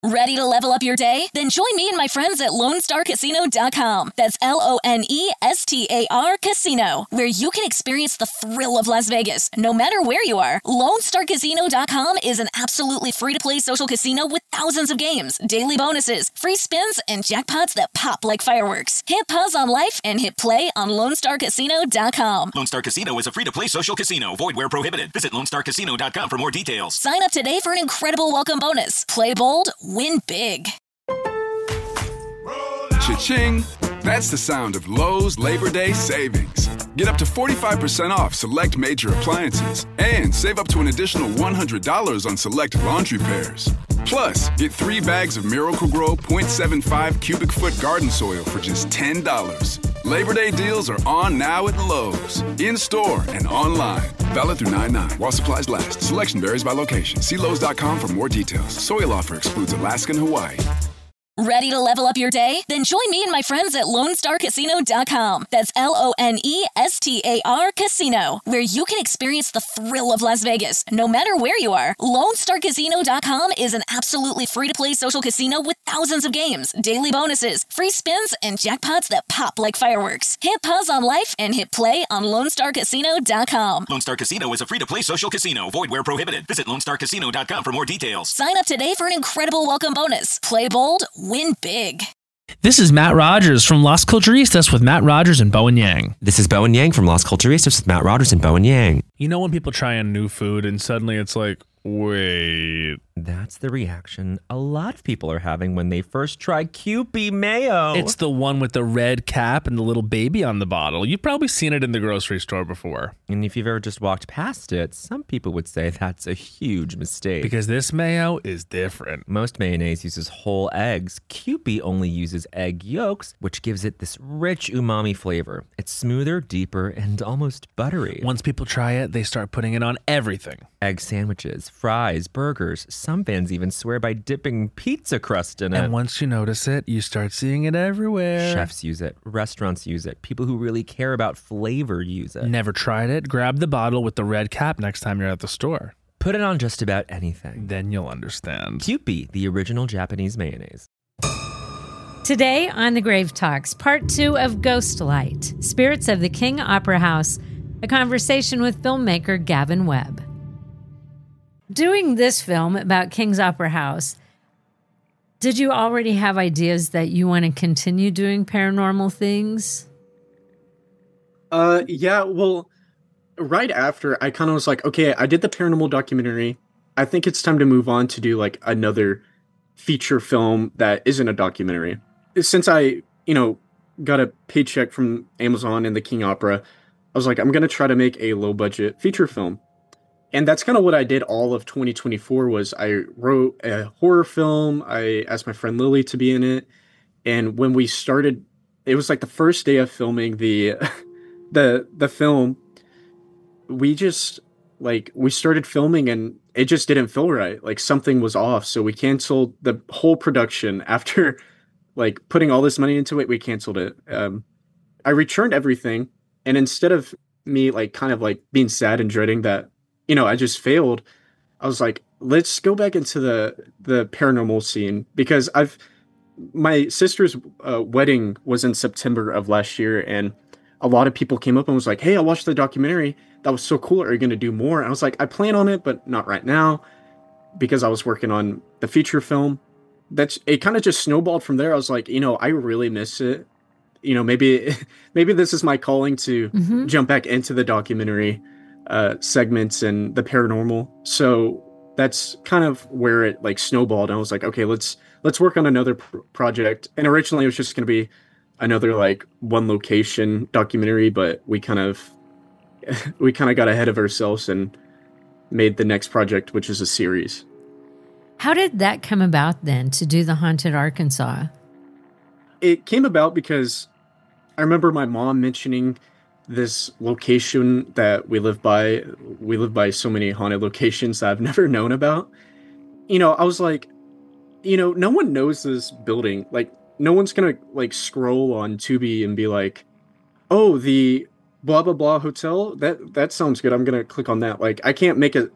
Ready to level up your day? Then join me and my friends at LoneStarCasino.com. That's LONESTAR Casino, where you can experience the thrill of Las Vegas, no matter where you are. LoneStarCasino.com is an absolutely free-to-play social casino with thousands of games, daily bonuses, free spins, and jackpots that pop like fireworks. Hit pause on life and hit play on LoneStarCasino.com. Lone Star Casino is a free-to-play social casino. Void where prohibited. Visit LoneStarCasino.com for more details. Sign up today for an incredible welcome bonus. Play bold, win big. Cha-ching! That's the sound of Lowe's Labor Day savings. Get up to 45% off select major appliances and save up to an additional $100 on select laundry pairs. Plus, get 3 bags of Miracle-Gro 0.75 cubic foot garden soil for just $10. Labor Day deals are on now at Lowe's, in-store and online. Valid through 9/9 while supplies last. Selection varies by location. See Lowe's.com for more details. Soil offer excludes Alaska and Hawaii. Ready to level up your day? Then join me and my friends at LoneStarCasino.com. That's LONESTAR Casino, where you can experience the thrill of Las Vegas, no matter where you are. LoneStarCasino.com is an absolutely free-to-play social casino with thousands of games, daily bonuses, free spins, and jackpots that pop like fireworks. Hit pause on life and hit play on LoneStarCasino.com. Lone Star Casino is a free-to-play social casino. Void where prohibited. Visit LoneStarCasino.com for more details. Sign up today for an incredible welcome bonus. Play bold, win big. This is Matt Rogers from Las Culturistas with Matt Rogers and Bowen Yang. This is Bowen Yang from Las Culturistas with Matt Rogers and Bowen Yang. You know when people try a new food and suddenly it's like, wait. That's the reaction a lot of people are having when they first try Kewpie mayo. It's the one with the red cap and the little baby on the bottle. You've probably seen it in the grocery store before. And if you've ever just walked past it, some people would say that's a huge mistake. Because this mayo is different. Most mayonnaise uses whole eggs. Kewpie only uses egg yolks, which gives it this rich umami flavor. It's smoother, deeper, and almost buttery. Once people try it, they start putting it on everything. Egg sandwiches, fries, burgers. Some fans even swear by dipping pizza crust in it. And once you notice it, you start seeing it everywhere. Chefs use it. Restaurants use it. People who really care about flavor use it. Never tried it? Grab the bottle with the red cap next time you're at the store. Put it on just about anything. Then you'll understand. Kewpie, the original Japanese mayonnaise. Today on The Grave Talks, part 2 of Ghostlight, Spirits of the King Opera House, a conversation with filmmaker Gavin Webb. Doing this film about King's Opera House, did you already have ideas that you want to continue doing paranormal things? Yeah, well, right after I kind of was like, okay, I did the paranormal documentary. I think it's time to move on to do like another feature film that isn't a documentary. Since I, got a paycheck from Amazon and the King Opera, I was like, I'm going to try to make a low budget feature film. And that's kind of what I did all of 2024 was I wrote a horror film. I asked my friend Lily to be in it. And when we started, it was like the first day of filming the film. We just we started filming and it just didn't feel right. Like something was off. So we canceled the whole production after putting all this money into it. We canceled it. I returned everything. And instead of me being sad and dreading that, I just failed, I was like, let's go back into the paranormal scene because my sister's wedding was in September of last year. And a lot of people came up and was like, hey, I watched the documentary. That was so cool. Are you going to do more? And I was like, I plan on it, but not right now because I was working on the feature film. It kind of just snowballed from there. I was like, I really miss it. Maybe this is my calling to jump back into the documentary segments and the paranormal. So that's kind of where it snowballed. And I was like, okay, let's work on another project. And originally it was just going to be another one location documentary, but we kind of got ahead of ourselves and made the next project, which is a series. How did that come about then to do the Haunted Arkansas? It came about because I remember my mom mentioning this location that we live by. We live by so many haunted locations that I've never known about. I was like, no one knows this building. No one's gonna scroll on Tubi and be like, oh, the blah blah blah hotel. That sounds good. I'm gonna click on that. I can't make a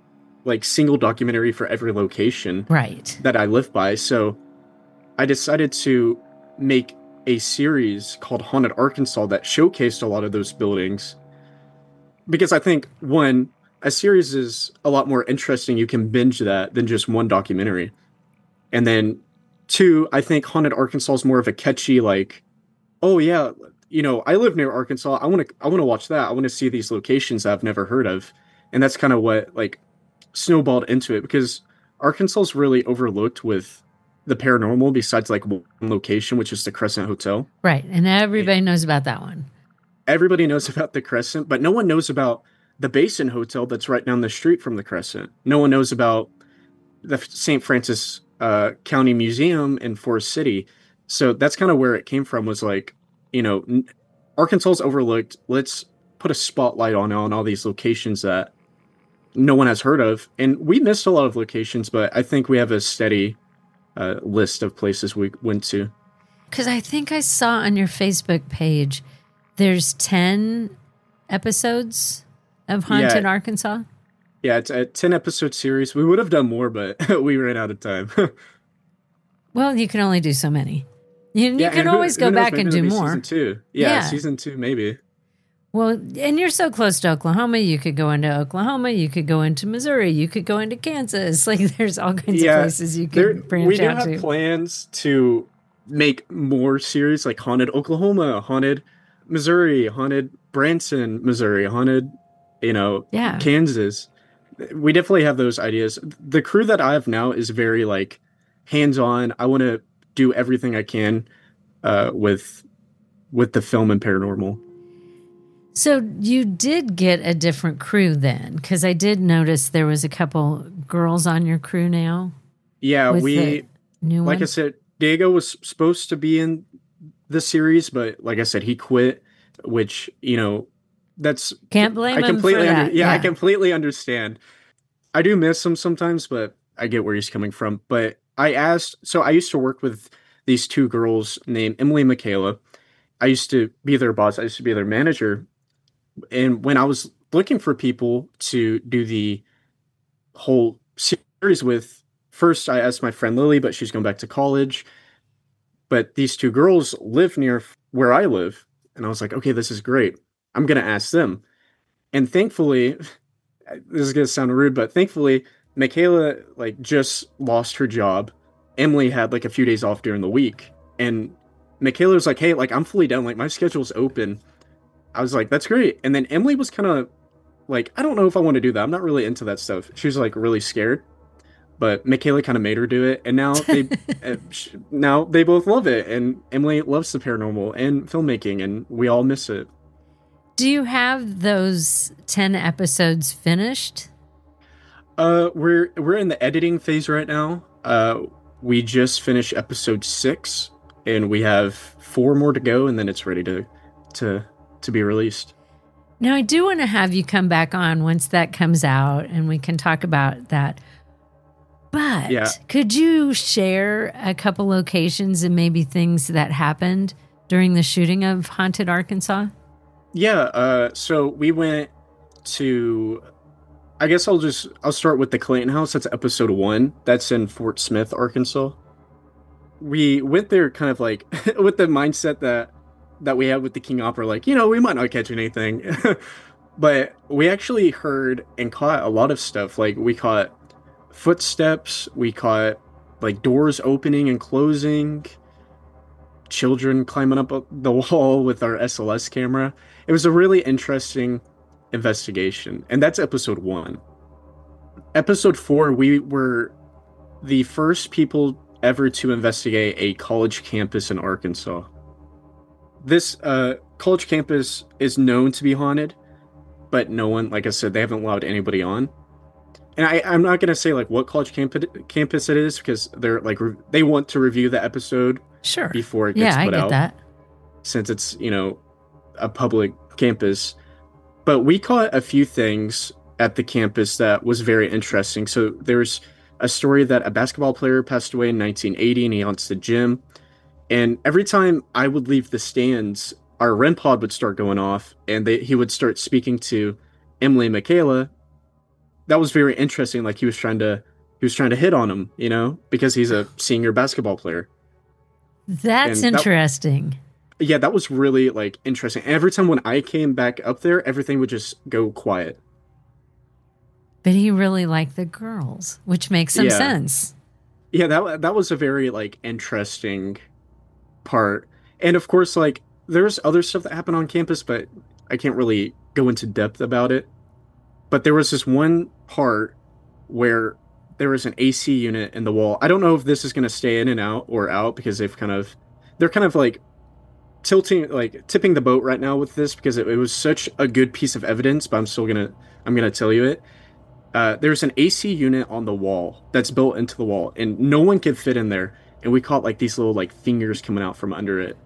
like single documentary for every location Right. that I live by. So I decided to make a series called Haunted Arkansas that showcased a lot of those buildings. Because I think, one, a series is a lot more interesting. You can binge that than just one documentary. And then two, I think Haunted Arkansas is more of a catchy, like, oh yeah, you know, I live near Arkansas. I want to watch that. I want to see these locations that I've never heard of. And that's kind of what like snowballed into it, because Arkansas is really overlooked with the paranormal besides like one location, which is the Crescent Hotel. Right. And everybody knows about that one. Everybody knows about the Crescent, but no one knows about the Basin Hotel that's right down the street from the Crescent. No one knows about the St. Francis County Museum in Forest City. So that's kind of where it came from, was like, you know, Arkansas is overlooked. Let's put a spotlight on all these locations that no one has heard of. And we missed a lot of locations, but I think we have a steady list of places we went to. Because I think I saw on your Facebook page, there's 10 episodes of Haunted Arkansas. Yeah, it's a 10-episode series. We would have done more, but we ran out of time. Well, you can only do so many. You can always go back and do more. Season 2. Yeah, season 2, maybe. Well, and you're so close to Oklahoma. You could go into Oklahoma. You could go into Missouri. You could go into Kansas. Like, there's all kinds of places you could branch out to. We do have plans to make more series, like Haunted Oklahoma, Haunted Missouri, Haunted Branson, Missouri, Haunted, Kansas. We definitely have those ideas. The crew that I have now is very, like, hands-on. I want to do everything I can with the film and paranormal. So you did get a different crew then, because I did notice there was a couple girls on your crew now. Yeah, I said, Diego was supposed to be in the series, but like I said, he quit, which, that's... Can't blame him for that. I completely understand. I do miss him sometimes, but I get where he's coming from. But I used to work with these two girls named Emily and Michaela. I used to be their boss. I used to be their manager. And when I was looking for people to do the whole series with, first I asked my friend Lily, but she's going back to college. But these two girls live near where I live. And I was like, okay, this is great. I'm going to ask them. And thankfully, this is going to sound rude, but thankfully, Michaela just lost her job. Emily had a few days off during the week. And Michaela was like, hey, I'm fully down. My schedule's open. I was like, that's great. And then Emily was kind of I don't know if I want to do that. I'm not really into that stuff. She was really scared. But Michaela kind of made her do it. And now they both love it. And Emily loves the paranormal and filmmaking, and we all miss it. Do you have those 10 episodes finished? We're in the editing phase right now. We just finished episode 6, and we have 4 more to go, and then it's ready to be released. Now, I do want to have you come back on once that comes out, and we can talk about that. But could you share a couple locations and maybe things that happened during the shooting of Haunted Arkansas? Yeah, so we went to... I guess I'll start with the Clayton House. That's episode 1. That's in Fort Smith, Arkansas. We went there kind of with the mindset that we had with the King Opera, we might not catch anything. But we actually heard and caught a lot of stuff. We caught footsteps. We caught doors opening and closing. Children climbing up the wall with our SLS camera. It was a really interesting investigation, and that's episode 1. Episode 4, we were the first people ever to investigate a college campus in Arkansas. This college campus is known to be haunted, but no one, like I said, they haven't allowed anybody on. And I'm not going to say what college campus it is, because they're they want to review the episode before it gets put out. Yeah, I get that. Since it's, a public campus. But we caught a few things at the campus that was very interesting. So there's a story that a basketball player passed away in 1980, and he haunts the gym. And every time I would leave the stands, our REM pod would start going off, and he would start speaking to Emily and Michaela. that was very interesting. Like he was trying to hit on him, you know, because he's a senior basketball player. That's interesting. Yeah, that was really like interesting. Every time when I came back up there, everything would just go quiet. But he really liked the girls, which makes some sense. Yeah, that was a very like interesting part. And of course, like there's other stuff that happened on campus, but I can't really go into depth about it. But there was this one part where there was an AC unit in the wall. I don't know if this is going to stay in and out or out because they're kind of like tipping the boat right now with this because it was such a good piece of evidence, but I'm gonna tell you it. There's an AC unit on the wall that's built into the wall, and no one can fit in there. And we caught like these little like fingers coming out from under it.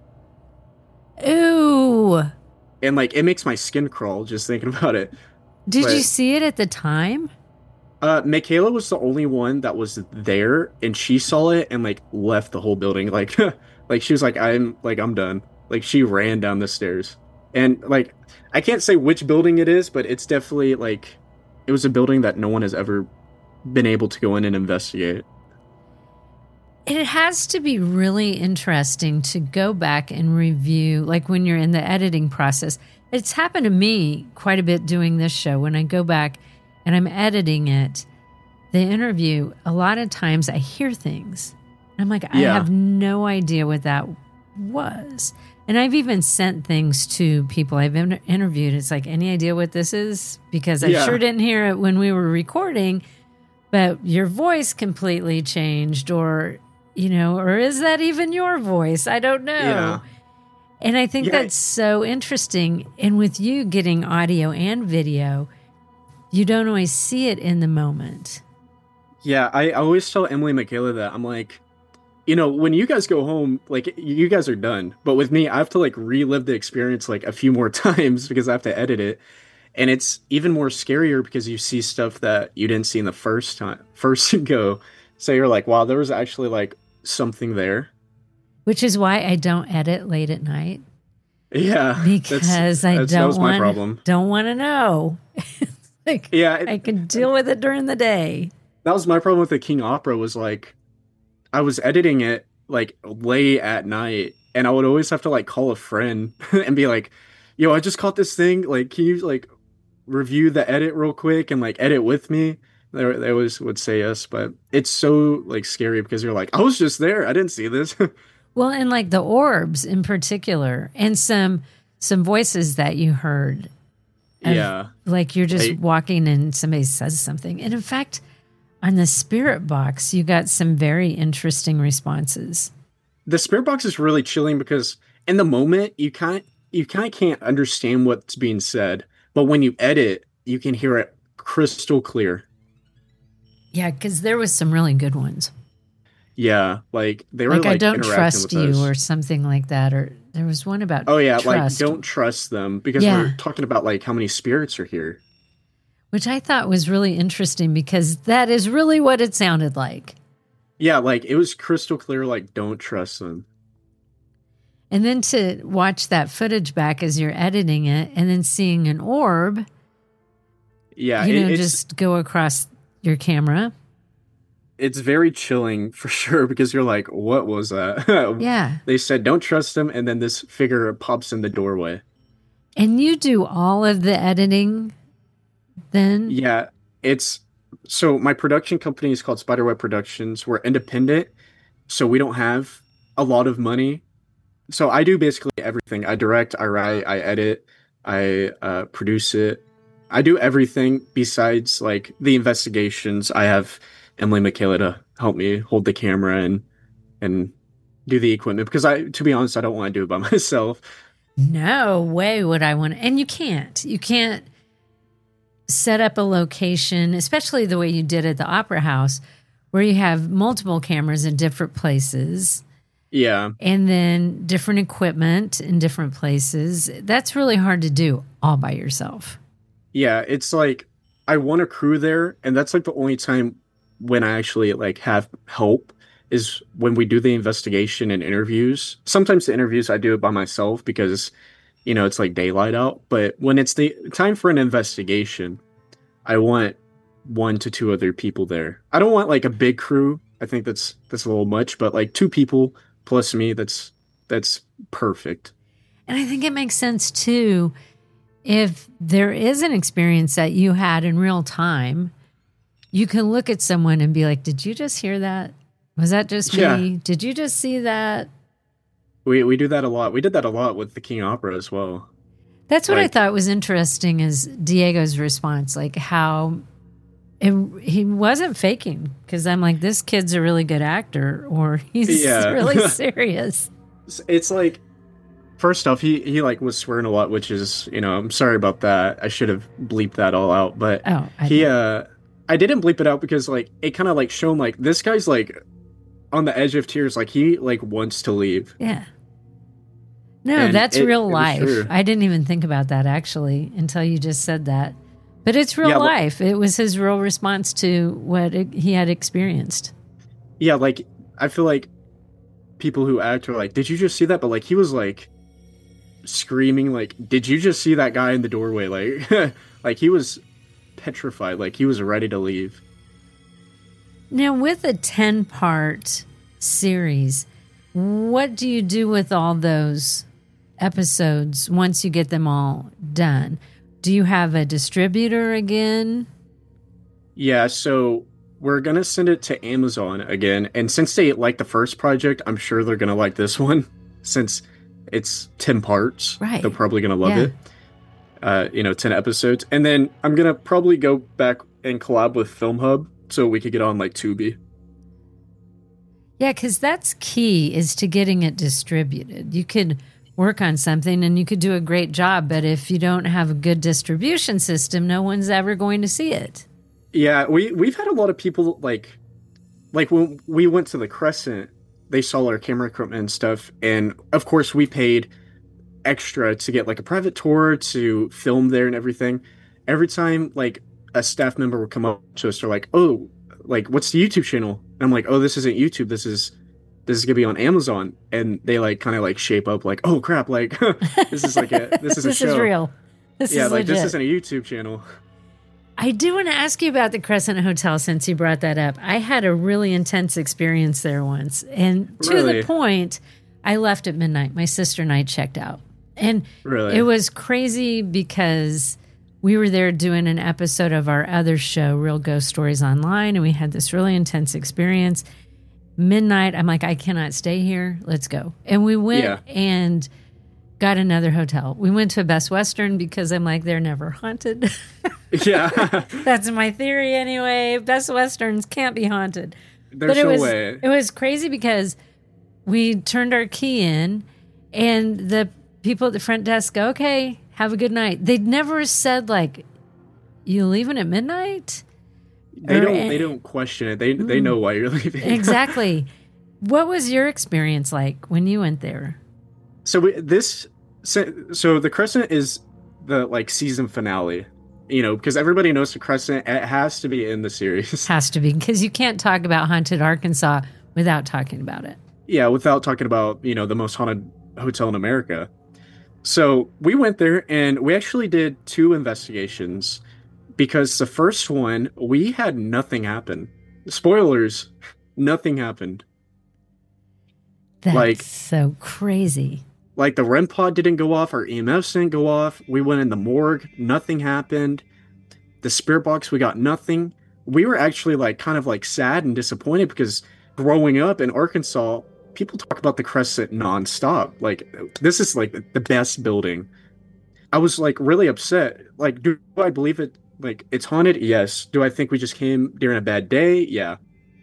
Ooh. And like it makes my skin crawl just thinking about it. Did you see it at the time? Michaela was the only one that was there, and she saw it and like left the whole building. Like, like she was like, I'm done. Like she ran down the stairs, and like I can't say which building it is, but it's definitely like it was a building that no one has ever been able to go in and investigate. It has to be really interesting to go back and review, like when you're in the editing process. It's happened to me quite a bit doing this show. When I go back and I'm editing it, the interview, a lot of times I hear things. I'm like, I have no idea what that was. And I've even sent things to people I've interviewed. It's like, any idea what this is? Because I sure didn't hear it when we were recording, but your voice completely changed, or, you know, or is that even your voice? I don't know. Yeah. And I think that's so interesting. And with you getting audio and video, you don't always see it in the moment. Yeah, I always tell Emily and Michaela that. I'm like, you know, when you guys go home, like, you guys are done. But with me, I have to, like, relive the experience, like, a few more times because I have to edit it. And it's even more scarier because you see stuff that you didn't see in the first go. So you're like, wow, there was actually, like, something there. Which is why I don't edit late at night. Yeah. Because I don't want to know. Like, I can deal with it during the day. That was my problem with the King Opera, was like, I was editing it like late at night, and I would always have to like call a friend and be like, yo, I just caught this thing. Like, can you like review the edit real quick and like edit with me? They always would say yes, but it's so like scary because you're like, I was just there. I didn't see this. Well, and like the orbs in particular, and some voices that you heard. Like you're just walking and somebody says something. And in fact, on the spirit box, you got some very interesting responses. The spirit box is really chilling because in the moment you kind of can't understand what's being said, but when you edit, you can hear it crystal clear. Yeah, because there was some really good ones. Yeah, like they were like I don't trust you or something like that. Or there was one about trust. Like don't trust them because we're talking about like how many spirits are here. Which I thought was really interesting because that is really what it sounded like. Yeah, like it was crystal clear, like don't trust them. And then to watch that footage back as you're editing it and then seeing an orb. Yeah. Just go across your camera. It's very chilling for sure because you're like, what was that? Yeah. They said don't trust them, and then this figure pops in the doorway. And you do all of the editing then? Yeah, so my production company is called Spiderweb Productions. We're independent, so we don't have a lot of money. So I do basically everything. I direct, I write, I edit, I produce it. I do everything besides like the investigations. I have Emily and Michaela to help me hold the camera and do the equipment because to be honest, I don't want to do it by myself. No way would I want to. And you can't set up a location, especially the way you did at the Opera House, where you have multiple cameras in different places. Yeah. And then different equipment in different places. That's really hard to do all by yourself. Yeah, it's like I want a crew there, and that's like the only time when I actually like have help is when we do the investigation and interviews. Sometimes the interviews I do it by myself because it's like daylight out. But when it's the time for an investigation, I want 1 to 2 other people there. I don't want like a big crew. I think that's a little much, but like 2 people plus me, that's perfect. And I think it makes sense too if there is an experience that you had in real time. You can look at someone and be like, "Did you just hear that? Was that just me? Did you just see that?" We do that a lot. We did that a lot with the King Opera as well. That's what I thought was interesting is Diego's response, like how he wasn't faking. Because I'm like, this kid's a really good actor, or he's really serious. It's like, first off, he like was swearing a lot, which is, I'm sorry about that. I should have bleeped that all out. But I didn't bleep it out because like it kind of like shown like this guy's like on the edge of tears, like he like wants to leave. Yeah. No, that's real life. I didn't even think about that actually until you just said that. But it's real life. It was his real response to what he had experienced. Yeah, like I feel like people who act are like, "Did you just see that?" But like he was like screaming, like, "Did you just see that guy in the doorway?" Like, like he was petrified, like he was ready to leave. Now, with a 10-part series, what do you do with all those episodes once you get them all done? Do you have a distributor again? Yeah, so we're going to send it to Amazon again. And since they like the first project, I'm sure they're going to like this one. Since it's 10 parts, right? They're probably going to love it. 10 episodes. And then I'm going to probably go back and collab with Film Hub so we could get on like Tubi. Yeah, because that's key is to getting it distributed. You could work on something and you could do a great job, but if you don't have a good distribution system, no one's ever going to see it. Yeah, we've had a lot of people like when we went to the Crescent, they saw our camera equipment and stuff, and of course we paid extra to get like a private tour to film there and everything. Every time like a staff member would come up to us, they're like, "Oh, like what's the YouTube channel?" And I'm like, "Oh, this isn't YouTube. This is gonna be on Amazon." And they like kind of like shape up like, "Oh crap, like this is like this is a show. This is real. This is like legit. This isn't a YouTube channel." I do want to ask you about the Crescent Hotel since you brought that up. I had a really intense experience there once, and to the point, I left at midnight. My sister and I checked out, and it was crazy because we were there doing an episode of our other show, Real Ghost Stories Online, and we had this really intense experience. Midnight, I'm like, I cannot stay here. Let's go. And we went and got another hotel. We went to a Best Western because I'm like, they're never haunted. Yeah. That's my theory anyway. Best Westerns can't be haunted. There's no way. It was crazy because we turned our key in and the people at the front desk go, "Okay, have a good night." They'd never said like, "You leaving at midnight?" They don't question it. They know why you're leaving. Exactly. What was your experience like when you went there? So the Crescent is the like season finale, because everybody knows the Crescent. It has to be in the series. Has to be, because you can't talk about Haunted Arkansas without talking about it. Yeah, without talking about the most haunted hotel in America. So we went there and we actually did 2 investigations. Because the first one, we had nothing happen. Spoilers, nothing happened. That's so crazy. Like the REM pod didn't go off, our EMFs didn't go off. We went in the morgue, nothing happened. The spirit box, we got nothing. We were actually like kind of like sad and disappointed because growing up in Arkansas, people talk about the Crescent nonstop. Like this is like the best building. I was like really upset. Like, do I believe it? Like, it's haunted? Yes. Do I think we just came during a bad day? Yeah.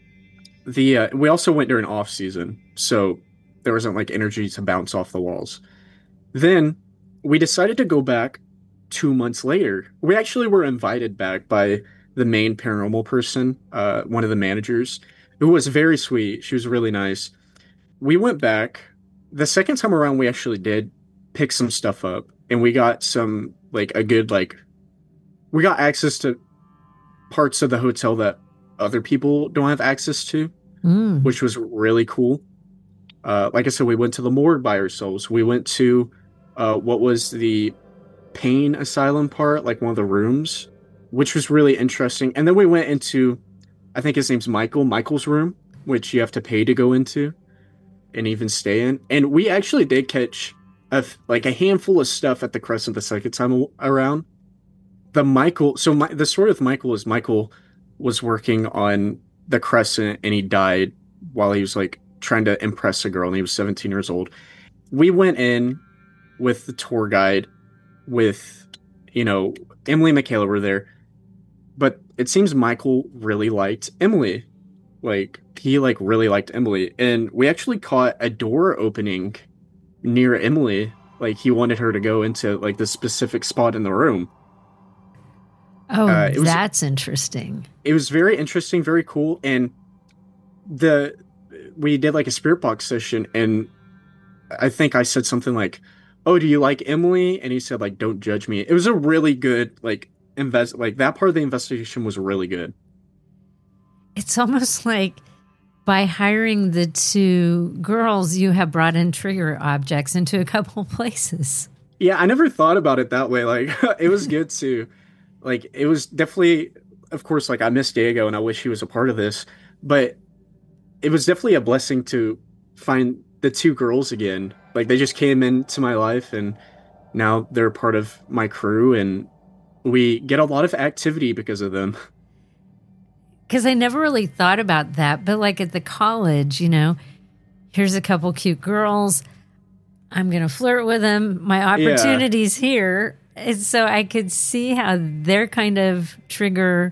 We also went during off season, so there wasn't like energy to bounce off the walls. Then we decided to go back 2 months later. We actually were invited back by the main paranormal person, one of the managers, who was very sweet. She was really nice. We went back. The second time around, we actually did pick some stuff up, and we got some like a good we got access to parts of the hotel that other people don't have access to, which was really cool. Like I said, we went to the morgue by ourselves. We went to what was the pain asylum part, like one of the rooms. which was really interesting. And then we went into, I think his name's Michael's room, which you have to pay to go into and even stay in. And we actually did catch a handful of stuff at the Crescent the second time around. The story with Michael is Michael was working on the Crescent and he died while he was like trying to impress a girl and he was 17 years old. We went in with the tour guide with, Emily and Michaela were there, but it seems Michael really liked Emily. Like he really liked Emily, and we actually caught a door opening near Emily. Like he wanted her to go into like the specific spot in the room. Oh, that's interesting. It was very interesting, very cool. And we did like a spirit box session, and I think I said something like, "Oh, do you like Emily?" And he said like, "Don't judge me." It was a really good that part of the investigation was really good. It's almost like by hiring the two girls, you have brought in trigger objects into a couple places. Yeah, I never thought about it that way. Like it was good to. Like, it was definitely, of course, like, I miss Diego and I wish he was a part of this, but it was definitely a blessing to find the two girls again. Like, they just came into my life and now they're part of my crew and we get a lot of activity because of them. Because I never really thought about that, but like at the college, here's a couple cute girls. I'm going to flirt with them. My opportunity's here. And so I could see how they're kind of trigger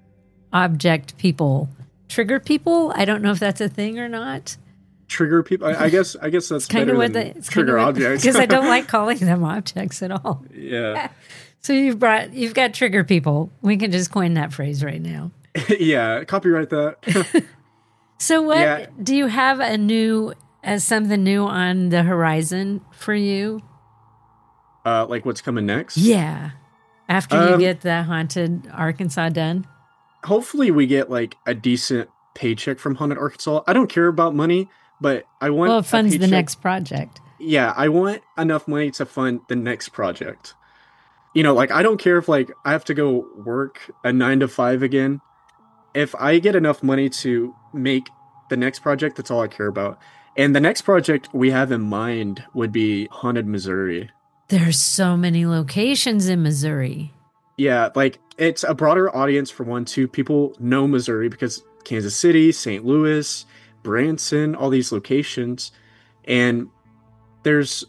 people. Trigger people? I don't know if that's a thing or not. Trigger people? I guess that's kind of what it's trigger objects. Because I don't like calling them objects at all. Yeah. So you've got trigger people. We can just coin that phrase right now. Yeah, copyright that. So what do you have something new on the horizon for you? Like what's coming next? Yeah. After you get the Haunted Arkansas done? Hopefully we get like a decent paycheck from Haunted Arkansas. I don't care about money, but I want it funds the next project. Yeah, I want enough money to fund the next project. Like I don't care if like I have to go work a 9 to 5 again. If I get enough money to make the next project, that's all I care about. And the next project we have in mind would be Haunted Missouri. There's so many locations in Missouri. Yeah, like it's a broader audience for one, two. People know Missouri because Kansas City, St. Louis, Branson, all these locations. And there's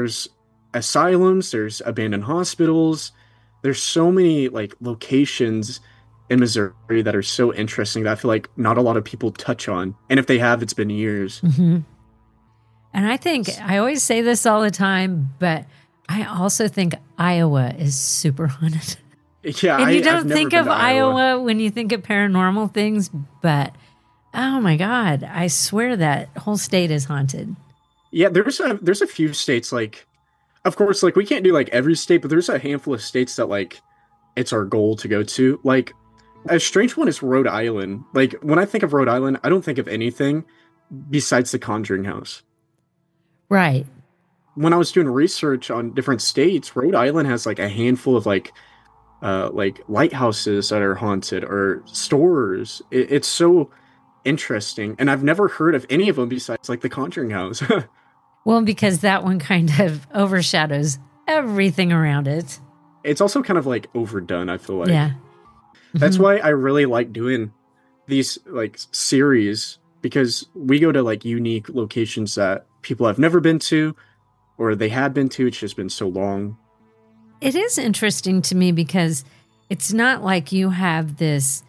asylums, there's abandoned hospitals. There's so many like locations in Missouri that are so interesting that I feel like not a lot of people touch on. And if they have, it's been years. Mm-hmm. And I always say this all the time, but I also think Iowa is super haunted. Yeah, and you don't think of Iowa when you think of paranormal things, but oh my God, I swear that whole state is haunted. Yeah, there's a few states like, of course, like we can't do like every state, but there's a handful of states that like it's our goal to go to. Like a strange one is Rhode Island. Like when I think of Rhode Island, I don't think of anything besides the Conjuring House. Right. When I was doing research on different states, Rhode Island has like a handful of like lighthouses that are haunted or stores. It's so interesting. And I've never heard of any of them besides like the Conjuring House. Well, because that one kind of overshadows everything around it. It's also kind of like overdone, I feel like. Yeah. That's why I really like doing these like series, because we go to like unique locations that people have never been to or they had been to. It's just been so long. It is interesting to me because it's not like you have this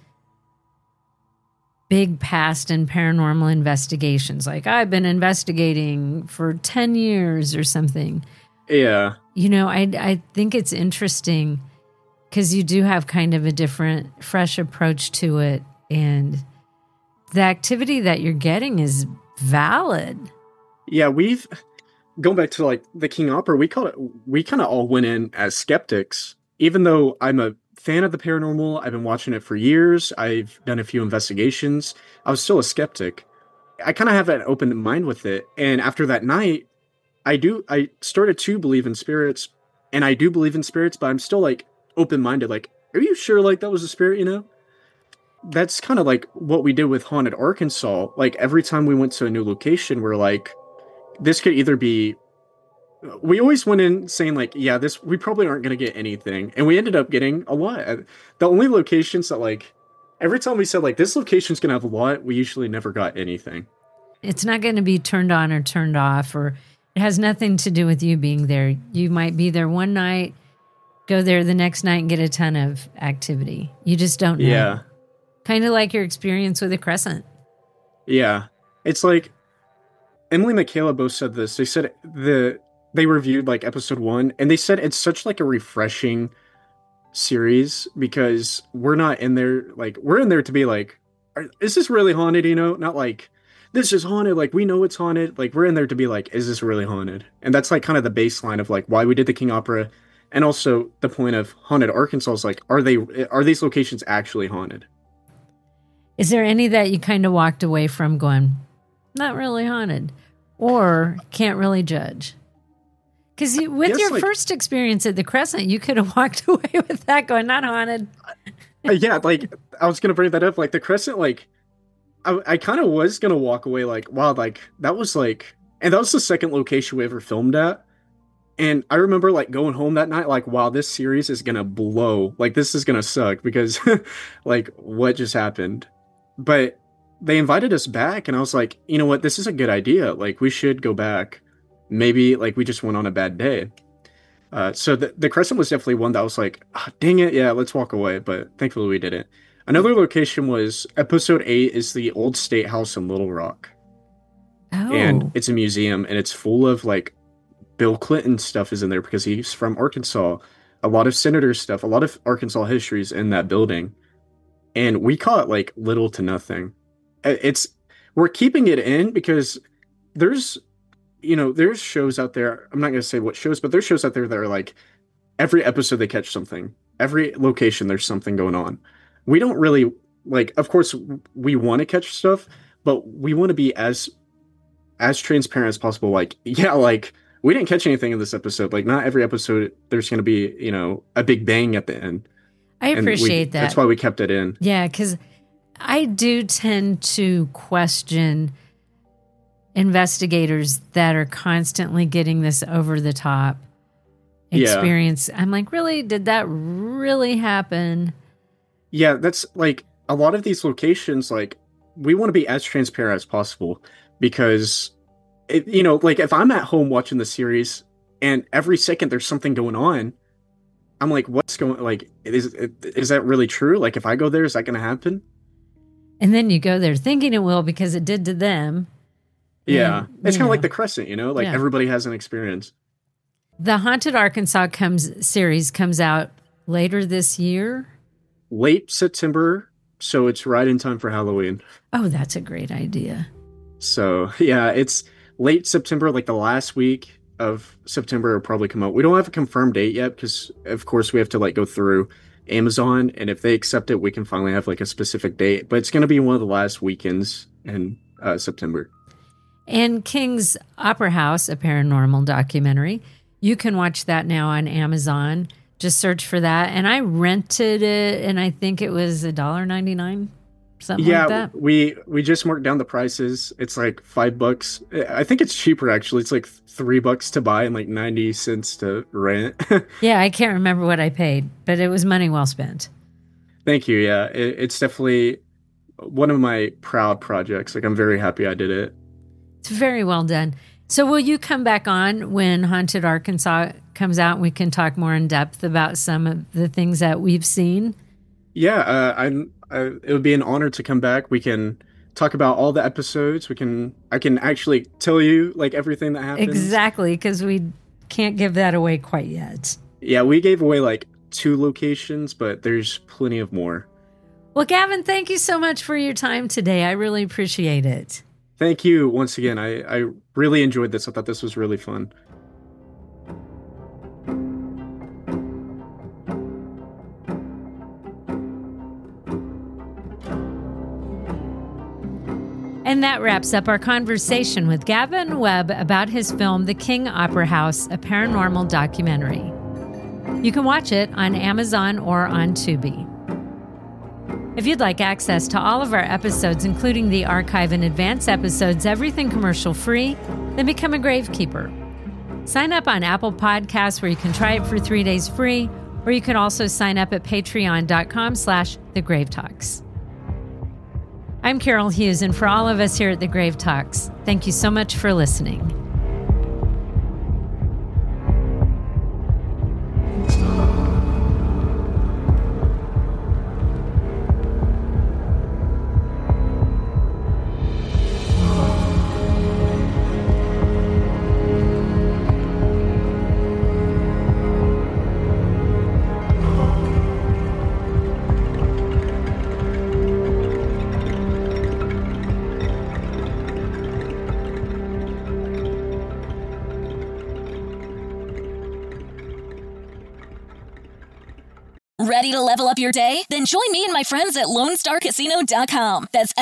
big past in paranormal investigations. Like I've been investigating for 10 years or something. Yeah. I think it's interesting because you do have kind of a different, fresh approach to it. And the activity that you're getting is valid. Yeah, going back to like the King Opera, we kind of all went in as skeptics. Even though I'm a fan of the paranormal, I've been watching it for years, I've done a few investigations, I was still a skeptic. I kind of have an open mind with it. And after that night, I started to believe in spirits, and I do believe in spirits, but I'm still like open-minded. Like are you sure like that was a spirit, you know? That's kind of like what we did with Haunted Arkansas. Like every time we went to a new location, we're like, this could either be, we always went in saying like, yeah, this, we probably aren't going to get anything. And we ended up getting a lot. The only locations that like, every time we said like, this location's going to have a lot, we usually never got anything. It's not going to be turned on or turned off, or it has nothing to do with you being there. You might be there one night, go there the next night and get a ton of activity. You just don't know. Yeah. Kind of like your experience with the Crescent. Yeah. It's like, Emily and Michaela both said this. They said they reviewed like episode 1, and they said it's such like a refreshing series because we're not in there, like, we're in there to be like, is this really haunted, you know? Not like, this is haunted, like, we know it's haunted. Like, we're in there to be like, is this really haunted? And that's like kind of the baseline of like why we did the King Opera. And also the point of Haunted Arkansas is like, are these locations actually haunted? Is there any that you kind of walked away from going, not really haunted, or can't really judge? Because with your first experience at the Crescent, you could have walked away with that going, not haunted. Yeah, like, I was going to bring that up. Like, the Crescent, like, I kind of was going to walk away like, wow, like, that was like, and that was the second location we ever filmed at. And I remember, like, going home that night, like, wow, this series is going to blow. Like, this is going to suck because, like, what just happened? But they invited us back, and I was like, you know what? This is a good idea. Like, we should go back. Maybe, like, we just went on a bad day. So the Crescent was definitely one that was like, oh, dang it, yeah, let's walk away. But thankfully we didn't. Another location was episode 8 is the old State House in Little Rock. Oh. And it's a museum, and it's full of, like, Bill Clinton stuff is in there because he's from Arkansas. A lot of senator stuff, a lot of Arkansas history is in that building. And we caught, like, little to nothing. We're keeping it in because there's shows out there. I'm not going to say what shows, but there's shows out there that are like, every episode they catch something. Every location, there's something going on. We don't really, like, of course, we want to catch stuff, but we want to be as transparent as possible. Like, yeah, like, we didn't catch anything in this episode. Like, not every episode, there's going to be, you know, a big bang at the end. I appreciate that. That's why we kept it in. Yeah, because I do tend to question investigators that are constantly getting this over the top experience. Yeah. I'm like, really? Did that really happen? Yeah, that's like a lot of these locations, like, we want to be as transparent as possible because, you know, like, if I'm at home watching the series and every second there's something going on, I'm like, what's going, like, is that really true? Like, if I go there, is that going to happen? And then you go there thinking it will because it did to them. Yeah. It's kind of like the Crescent, you know? Like, everybody has an experience. The Haunted Arkansas series comes out later this year? Late September, so it's right in time for Halloween. Oh, that's a great idea. So, yeah, it's late September, like the last week of September will probably come out. We don't have a confirmed date yet because, of course, we have to, like, go through Amazon, and if they accept it, we can finally have, like, a specific date. But it's going to be one of the last weekends in September. And King's Opera House, a paranormal documentary. You can watch that now on Amazon. Just search for that. And I rented it, and I think it was $1.99, something like that. Yeah, we just marked down the prices. It's like $5. I think it's cheaper, actually. It's like $3 to buy and like 90 cents to rent. Yeah, I can't remember what I paid, but it was money well spent. Thank you. Yeah, it's definitely one of my proud projects. Like, I'm very happy I did it. It's very well done. So will you come back on when Haunted Arkansas comes out and we can talk more in depth about some of the things that we've seen? Yeah, it would be an honor to come back. We can talk about all the episodes. I can actually tell you, like, everything that happens. Exactly, because we can't give that away quite yet. Yeah, we gave away like 2 locations, but there's plenty of more. Well, Gavin, thank you so much for your time today. I really appreciate it. Thank you once again. I really enjoyed this. I thought this was really fun. And that wraps up our conversation with Gavin Webb about his film, The King Opera House, a paranormal documentary. You can watch it on Amazon or on Tubi. If you'd like access to all of our episodes, including the archive and advance episodes, everything commercial free, then become a Gravekeeper. Sign up on Apple Podcasts, where you can try it for 3 days free, or you can also sign up at patreon.com/thegravetalks. I'm Carol Hughes, and for all of us here at The Grave Talks, thank you so much for listening. Ready to level up your day? Then join me and my friends at LoneStarCasino.com. That's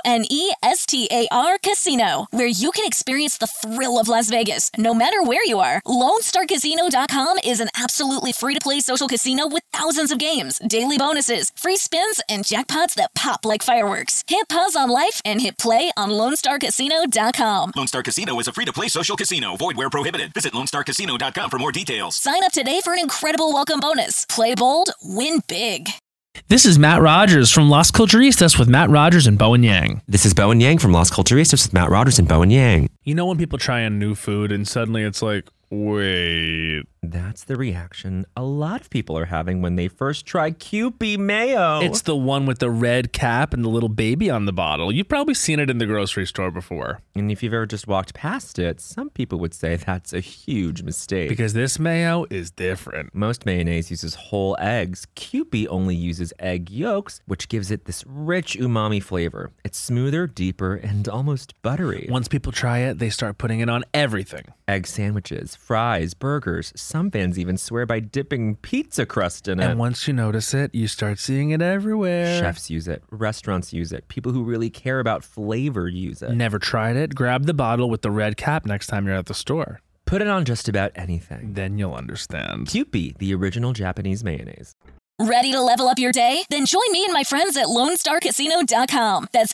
LoneStar Casino, where you can experience the thrill of Las Vegas, no matter where you are. LoneStarCasino.com is an absolutely free-to-play social casino with thousands of games, daily bonuses, free spins, and jackpots that pop like fireworks. Hit pause on life and hit play on LoneStarCasino.com. Lone Star Casino is a free-to-play social casino. Void where prohibited. Visit LoneStarCasino.com for more details. Sign up today for an incredible welcome bonus. Play bold, win big. This is Matt Rogers from Las Culturistas with Matt Rogers and Bowen Yang. This is Bowen Yang from Las Culturistas with Matt Rogers and Bowen Yang. You know when people try on new food and suddenly it's like, wait. That's the reaction a lot of people are having when they first try Kewpie mayo. It's the one with the red cap and the little baby on the bottle. You've probably seen it in the grocery store before. And if you've ever just walked past it, some people would say that's a huge mistake. Because this mayo is different. Most mayonnaise uses whole eggs. Kewpie only uses egg yolks, which gives it this rich umami flavor. It's smoother, deeper, and almost buttery. Once people try it, they start putting it on everything. Egg sandwiches, fries, burgers. Some fans even swear by dipping pizza crust in it. And once you notice it, you start seeing it everywhere. Chefs use it. Restaurants use it. People who really care about flavor use it. Never tried it? Grab the bottle with the red cap next time you're at the store. Put it on just about anything. Then you'll understand. Kewpie, the original Japanese mayonnaise. Ready to level up your day? Then join me and my friends at LoneStarCasino.com. That's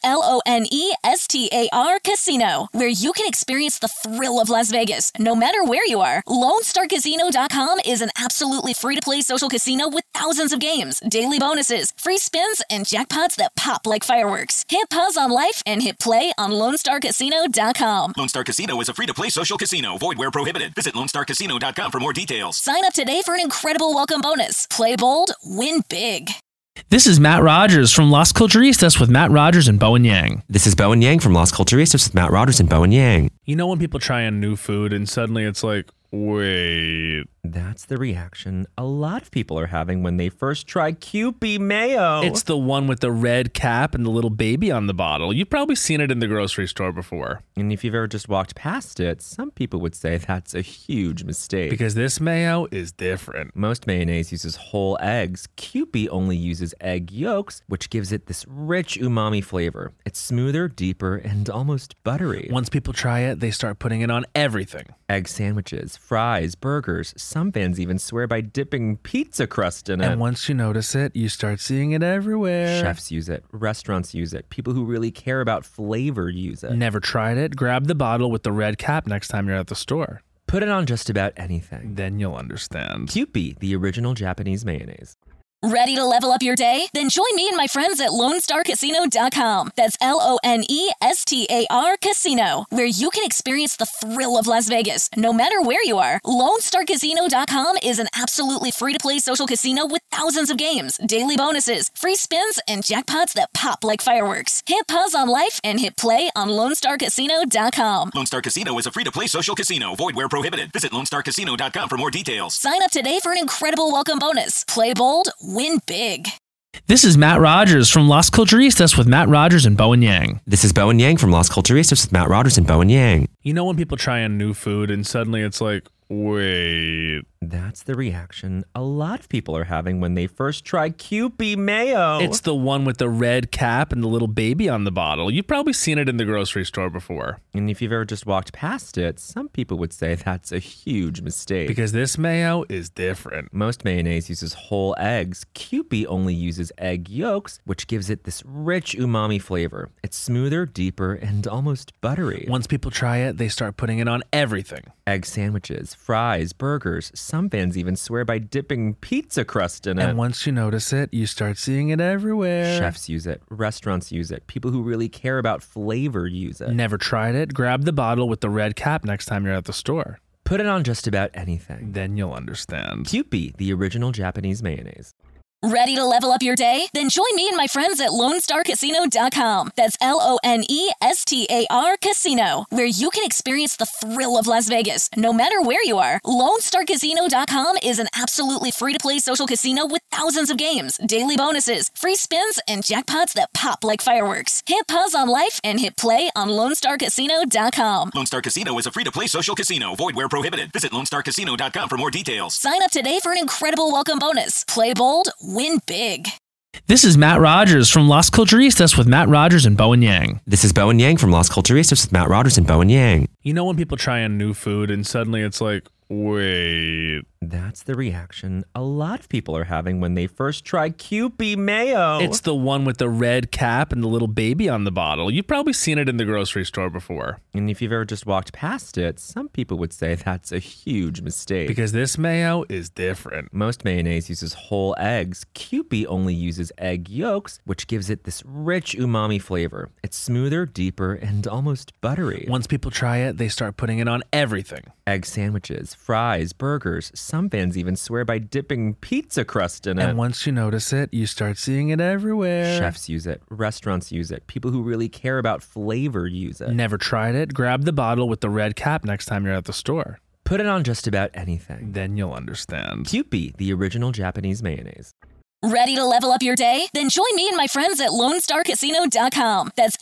LoneStar Casino, where you can experience the thrill of Las Vegas, no matter where you are. LoneStarCasino.com is an absolutely free-to-play social casino with thousands of games, daily bonuses, free spins, and jackpots that pop like fireworks. Hit pause on life and hit play on LoneStarCasino.com. Lone Star Casino is a free-to-play social casino. Void where prohibited. Visit LoneStarCasino.com for more details. Sign up today for an incredible welcome bonus. Play bold, win big. This is Matt Rogers from Las Culturistas with Matt Rogers and Bowen Yang. This is Bowen Yang from Las Culturistas with Matt Rogers and Bowen Yang. You know when people try on new food and suddenly it's like, wait. That's the reaction a lot of people are having when they first try Kewpie mayo. It's the one with the red cap and the little baby on the bottle. You've probably seen it in the grocery store before. And if you've ever just walked past it, some people would say that's a huge mistake. Because this mayo is different. Most mayonnaise uses whole eggs. Kewpie only uses egg yolks, which gives it this rich umami flavor. It's smoother, deeper, and almost buttery. Once people try it, they start putting it on everything. Egg sandwiches, fries, burgers. Some fans even swear by dipping pizza crust in it. And once you notice it, you start seeing it everywhere. Chefs use it. Restaurants use it. People who really care about flavor use it. Never tried it? Grab the bottle with the red cap next time you're at the store. Put it on just about anything. Then you'll understand. Kewpie, the original Japanese mayonnaise. Ready to level up your day? Then join me and my friends at LoneStarCasino.com. That's LoneStar Casino, where you can experience the thrill of Las Vegas, no matter where you are. LoneStarCasino.com is an absolutely free-to-play social casino with thousands of games, daily bonuses, free spins, and jackpots that pop like fireworks. Hit pause on life and hit play on LoneStarCasino.com. Lone Star Casino is a free-to-play social casino. Void where prohibited. Visit LoneStarCasino.com for more details. Sign up today for an incredible welcome bonus. Play bold, win big. This is Matt Rogers from Las Culturistas with Matt Rogers and Bowen Yang. This is Bowen Yang from Las Culturistas with Matt Rogers and Bowen Yang. You know when people try on new food and suddenly it's like, wait. That's the reaction a lot of people are having when they first try Kewpie Mayo. It's the one with the red cap and the little baby on the bottle. You've probably seen it in the grocery store before. And if you've ever just walked past it, some people would say that's a huge mistake. Because this mayo is different. Most mayonnaise uses whole eggs. Kewpie only uses egg yolks, which gives it this rich umami flavor. It's smoother, deeper, and almost buttery. Once people try it, they start putting it on everything. Egg sandwiches, fries, burgers. Some fans even swear by dipping pizza crust in it. And once you notice it, you start seeing it everywhere. Chefs use it. Restaurants use it. People who really care about flavor use it. Never tried it? Grab the bottle with the red cap next time you're at the store. Put it on just about anything. Then you'll understand. Kewpie, the original Japanese mayonnaise. Ready to level up your day? Then join me and my friends at LoneStarCasino.com. That's LONESTAR Casino, where you can experience the thrill of Las Vegas, no matter where you are. LoneStarCasino.com is an absolutely free-to-play social casino with thousands of games, daily bonuses, free spins, and jackpots that pop like fireworks. Hit pause on life and hit play on LoneStarCasino.com. Lone Star Casino is a free-to-play social casino. Void where prohibited. Visit LoneStarCasino.com for more details. Sign up today for an incredible welcome bonus. Play bold, win big. This is Matt Rogers from Las Culturistas with Matt Rogers and Bowen Yang. This is Bowen Yang from Las Culturistas with Matt Rogers and Bowen Yang. You know when people try a new food and suddenly it's like, wait. That's the reaction a lot of people are having when they first try Kewpie Mayo. It's the one with the red cap and the little baby on the bottle. You've probably seen it in the grocery store before. And if you've ever just walked past it, some people would say that's a huge mistake. Because this mayo is different. Most mayonnaise uses whole eggs. Kewpie only uses egg yolks, which gives it this rich umami flavor. It's smoother, deeper, and almost buttery. Once people try it, they start putting it on everything. Egg sandwiches, fries, burgers. Some fans even swear by dipping pizza crust in it. And once you notice it, you start seeing it everywhere. Chefs use it. Restaurants use it. People who really care about flavor use it. Never tried it? Grab the bottle with the red cap next time you're at the store. Put it on just about anything. Then you'll understand. Kewpie, the original Japanese mayonnaise. Ready to level up your day? Then join me and my friends at LoneStarCasino.com. That's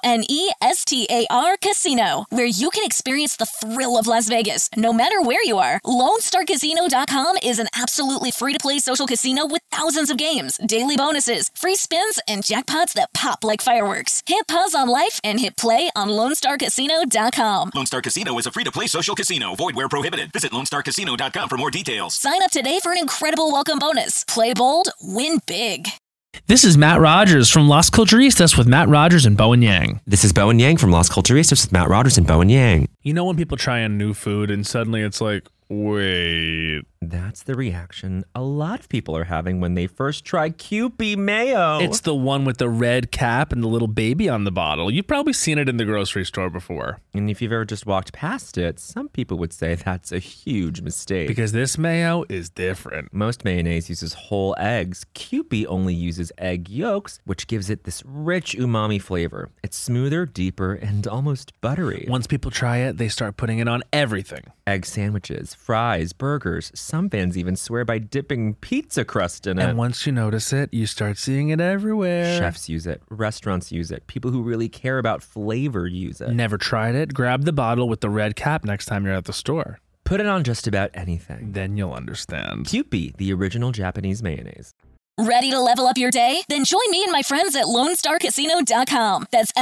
LONESTAR Casino, where you can experience the thrill of Las Vegas, no matter where you are. LoneStarCasino.com is an absolutely free-to-play social casino with thousands of games, daily bonuses, free spins, and jackpots that pop like fireworks. Hit pause on life and hit play on LoneStarCasino.com. Lone Star Casino is a free-to-play social casino. Void where prohibited. Visit LoneStarCasino.com for more details. Sign up today for an incredible welcome bonus. Play bold, win big. This is Matt Rogers from Las Culturistas with Matt Rogers and Bowen Yang. This is Bowen Yang from Las Culturistas with Matt Rogers and Bowen Yang. You know when people try a new food and suddenly it's like, wait. That's the reaction a lot of people are having when they first try Kewpie Mayo. It's the one with the red cap and the little baby on the bottle. You've probably seen it in the grocery store before. And if you've ever just walked past it, some people would say that's a huge mistake. Because this mayo is different. Most mayonnaise uses whole eggs. Kewpie only uses egg yolks, which gives it this rich umami flavor. It's smoother, deeper, and almost buttery. Once people try it, they start putting it on everything. Egg sandwiches, fries, burgers. Some fans even swear by dipping pizza crust in it. And once you notice it, you start seeing it everywhere. Chefs use it. Restaurants use it. People who really care about flavor use it. Never tried it? Grab the bottle with the red cap next time you're at the store. Put it on just about anything. Then you'll understand. Kewpie, the original Japanese mayonnaise. Ready to level up your day? Then join me and my friends at LoneStarCasino.com. That's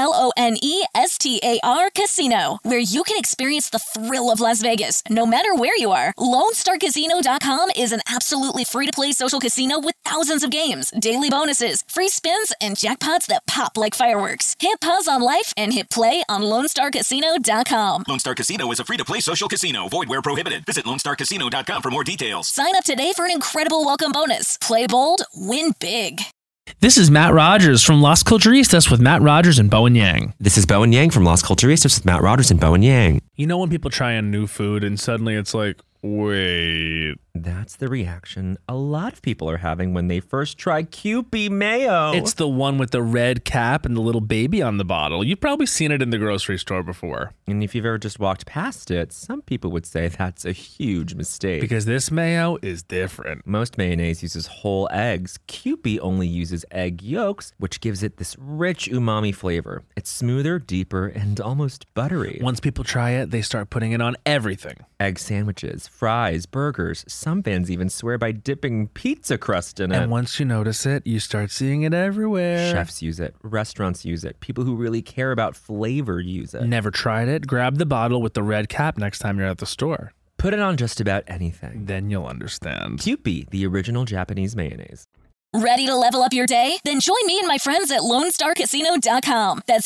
LONESTAR Casino, where you can experience the thrill of Las Vegas, no matter where you are. LoneStarCasino.com is an absolutely free-to-play social casino with thousands of games, daily bonuses, free spins, and jackpots that pop like fireworks. Hit pause on life and hit play on LoneStarCasino.com. Lone Star Casino is a free-to-play social casino. Void where prohibited. Visit LoneStarCasino.com for more details. Sign up today for an incredible welcome bonus. Play bold, win big. This is Matt Rogers from Las Culturistas with Matt Rogers and Bowen Yang. This is Bowen Yang from Las Culturistas with Matt Rogers and Bowen Yang. You know when people try a new food and suddenly it's like, wait. That's the reaction a lot of people are having when they first try Kewpie Mayo. It's the one with the red cap and the little baby on the bottle. You've probably seen it in the grocery store before. And if you've ever just walked past it, some people would say that's a huge mistake. Because this mayo is different. Most mayonnaise uses whole eggs. Kewpie only uses egg yolks, which gives it this rich umami flavor. It's smoother, deeper, and almost buttery. Once people try it, they start putting it on everything. Egg sandwiches, fries, burgers. Some fans even swear by dipping pizza crust in it. And once you notice it, you start seeing it everywhere. Chefs use it. Restaurants use it. People who really care about flavor use it. Never tried it? Grab the bottle with the red cap next time you're at the store. Put it on just about anything. Then you'll understand. Kewpie, the original Japanese mayonnaise. Ready to level up your day? Then join me and my friends at LoneStarCasino.com. That's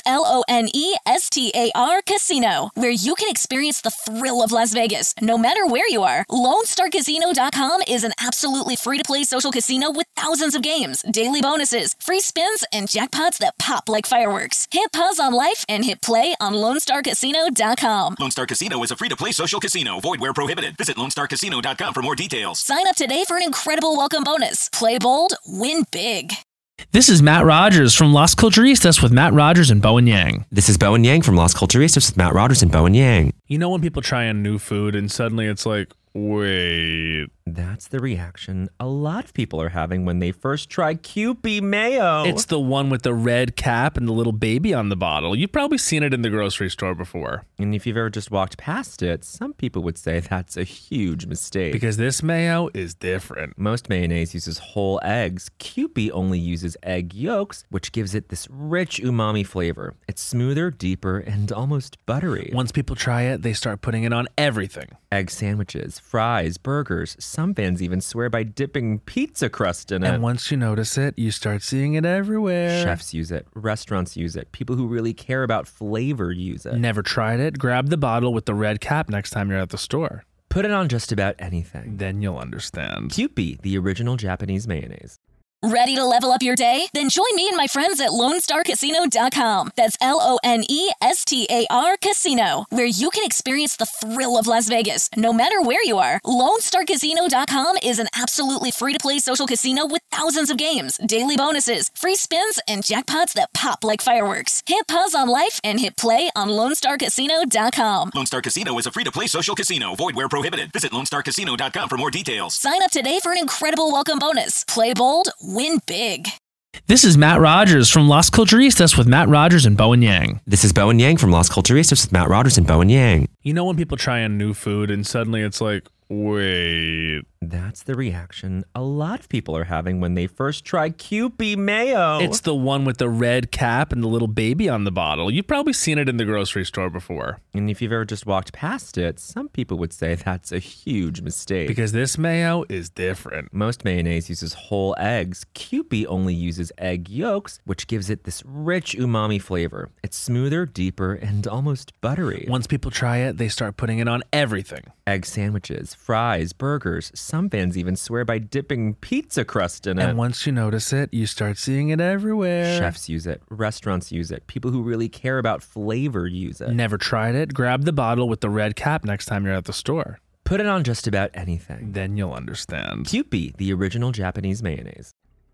LONESTAR Casino, where you can experience the thrill of Las Vegas, no matter where you are. LoneStarCasino.com is an absolutely free-to-play social casino with thousands of games, daily bonuses, free spins, and jackpots that pop like fireworks. Hit pause on life and hit play on LoneStarCasino.com. Lone Star Casino is a free-to-play social casino. Void where prohibited. Visit LoneStarCasino.com for more details. Sign up today for an incredible welcome bonus. Play bold, win big. This is Matt Rogers from Las Culturistas with Matt Rogers and Bowen Yang. This is Bowen Yang from Las Culturistas with Matt Rogers and Bowen Yang. You know when people try a new food and suddenly it's like, wait. That's the reaction a lot of people are having when they first try Kewpie mayo. It's the one with the red cap and the little baby on the bottle. You've probably seen it in the grocery store before. And if you've ever just walked past it, some people would say that's a huge mistake. Because this mayo is different. Most mayonnaise uses whole eggs. Kewpie only uses egg yolks, which gives it this rich umami flavor. It's smoother, deeper, and almost buttery. Once people try it, they start putting it on everything. Egg sandwiches, fries, burgers. Some fans even swear by dipping pizza crust in it. And once you notice it, you start seeing it everywhere. Chefs use it. Restaurants use it. People who really care about flavor use it. Never tried it? Grab the bottle with the red cap next time you're at the store. Put it on just about anything. Then you'll understand. Kewpie, the original Japanese mayonnaise. Ready to level up your day? Then join me and my friends at LoneStarCasino.com. That's LONESTAR Casino, where you can experience the thrill of Las Vegas, no matter where you are. LoneStarCasino.com is an absolutely free-to-play social casino with thousands of games, daily bonuses, free spins, and jackpots that pop like fireworks. Hit pause on life and hit play on LoneStarCasino.com. Lone Star Casino is a free-to-play social casino. Void where prohibited. Visit LoneStarCasino.com for more details. Sign up today for an incredible welcome bonus. Play bold, win big. This is Matt Rogers from Las Culturistas with Matt Rogers and Bowen Yang. This is Bowen Yang from Las Culturistas with Matt Rogers and Bowen Yang. You know when people try a new food and suddenly it's like, wait. That's the reaction a lot of people are having when they first try Kewpie mayo. It's the one with the red cap and the little baby on the bottle. You've probably seen it in the grocery store before. And if you've ever just walked past it, some people would say that's a huge mistake. Because this mayo is different. Most mayonnaise uses whole eggs. Kewpie only uses egg yolks, which gives it this rich umami flavor. It's smoother, deeper, and almost buttery. Once people try it, they start putting it on everything. Egg sandwiches, fries, burgers. Some fans even swear by dipping pizza crust in it. And once you notice it, you start seeing it everywhere. Chefs use it. Restaurants use it. People who really care about flavor use it. Never tried it? Grab the bottle with the red cap next time you're at the store. Put it on just about anything. Then you'll understand. Kewpie, the original Japanese mayonnaise.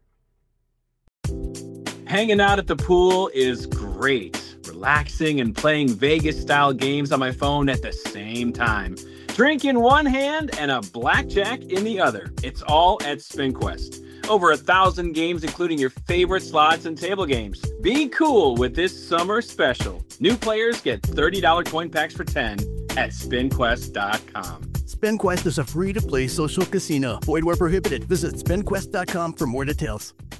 Hanging out at the pool is great. Relaxing and playing Vegas-style games on my phone at the same time. Drink in one hand and a blackjack in the other. It's all at SpinQuest. Over 1,000 games, including your favorite slots and table games. Be cool with this summer special. New players get $30 coin packs for 10 at SpinQuest.com. SpinQuest is a free-to-play social casino. Void where prohibited. Visit SpinQuest.com for more details.